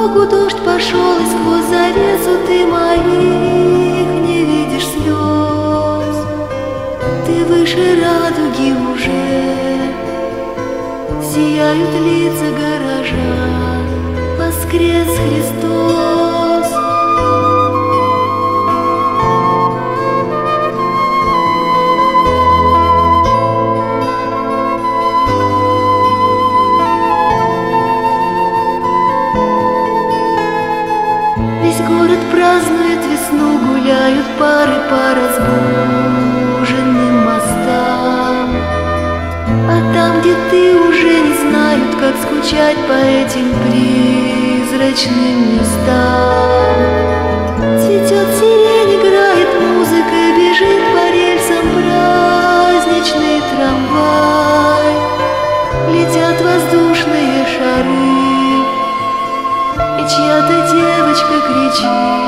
дорогу дождь пошел, и сквозь завесу ты моих не видишь слез. Ты выше радуги уже, сияют лица горожан, воскрес Христос. Весь город празднует весну, гуляют пары по разбуженным мостам. А там, где ты, уже не знают, как скучать по этим призрачным местам. Цветет сирень, играет музыка, бежит по рельсам праздничный трамвай. Летят воздушные шары, и чья-то девочка кричит: